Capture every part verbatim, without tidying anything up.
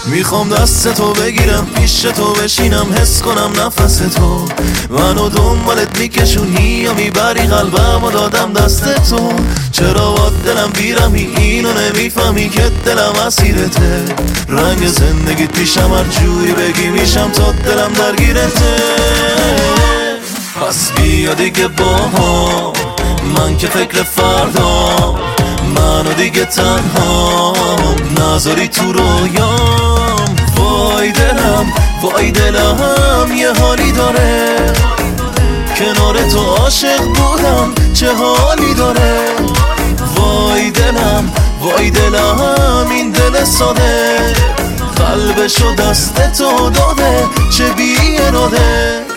میخوام دست تو بگیرم، پیش تو بشینم، حس کنم نفس تو منو دنبالت میکشونی یا میبری قلبم و دادم دست تو. چرا با دلم بیرمی اینو نمیفهمی که دلم اسیرته، رنگ زندگیت پیشم هر جوری بگی میشم تا دلم درگیرته. پس بیا دیگه با هم، من که فکر فردا منو دیگه تنها نذاری تو رویام. وای دلم وای دلم یه حالی داره، کنار تو عاشق بودم چه حالی داره. وای دلم وای دلم این دل ساده، قلبشو دست تو داده چه بی اراده.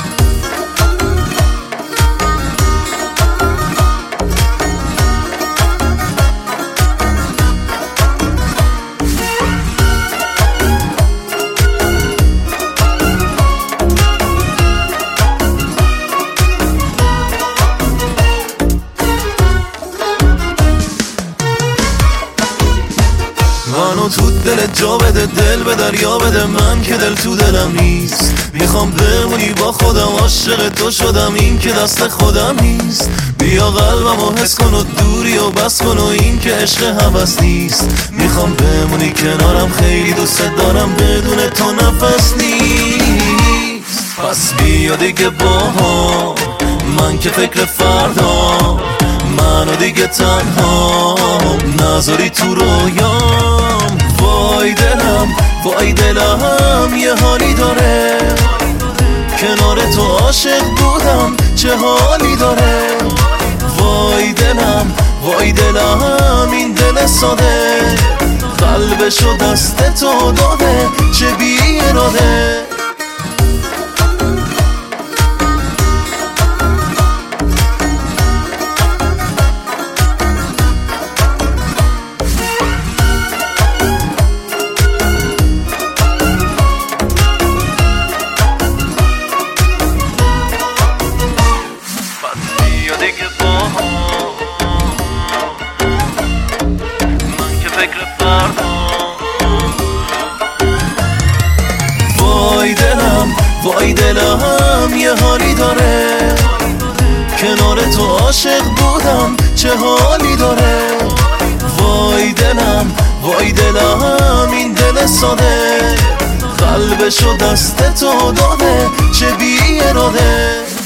منو تو دلت جا بده، دل به دریا بده، من که دل تو دلم نیست. میخوام بمونی با خودم، عاشق تو شدم این که دست خودم نیست. بیا قلبمو حس کن و دوری و بس کن و این که عشق هوس نیست. میخوام بمونی کنارم، خیلی دوست دارم، بدون تو نفس نیست. پس بیا دیگه با هم، من که فکر فردا منو دیگه تنها نذاری تو رویام. وای دلم وای دلم یه حالی داره، کنار تو عاشق بودم چه حالی داره. وای دلم وای دلم این دل ساده، قلبشو دست تو داده چه بی اراده. وای دلم وای دلم یه حالی داره، کنار تو عاشق بودم چه حالی داره. وای دلم وای دلم این دل ساده، قلبشو دست تو داده چه بی اراده.